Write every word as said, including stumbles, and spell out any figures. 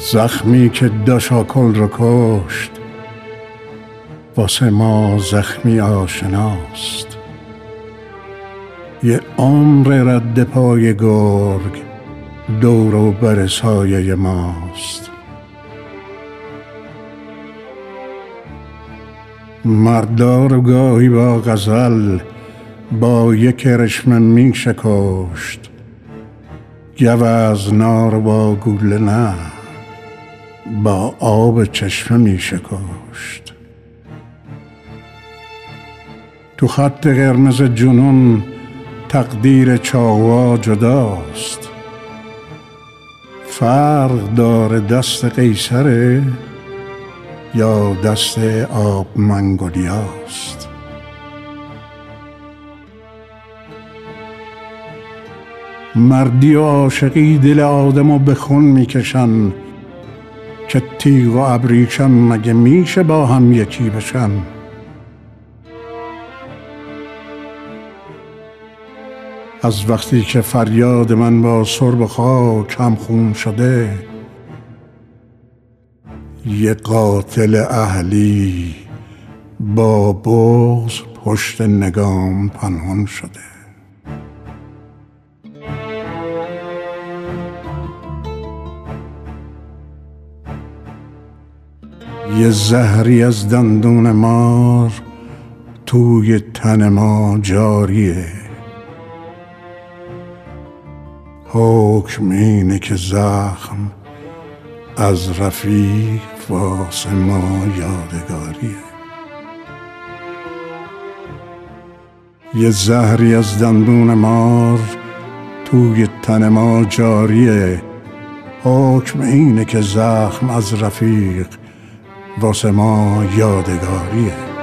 زخمی که داشاکل رو کشت واسه ما زخمی آشناست. یه عمر رد پای گرگ دور و بر سایه ماست. مردار گاهی با غزل با یک رشمه می شکشت، گوزنا با گوله نه با آب چشمه می شکشت. تو خط قرمز جنون تقدیر چاوا جداست. فرق داره دست قیصره یا دست آب منگولیاست. مردی و عاشقی دل آدمو به خون میکشن، که تیغ و ابریشم مگه میشه با هم یکی بشن. از وقتی که فریاد من با سرب خاک هم خون شده، یه قاتل اهلی با بغض پشت نگام پنهان شده. یه زهری از دندون مار توی تن ما جاریه. حکم اینه که زخم از رفیق واسه ما یادگاریه. یه زهری از دندون مار توی تن ما جاریه. حکم اینه که زخم از رفیق واسه ما یادگاریه.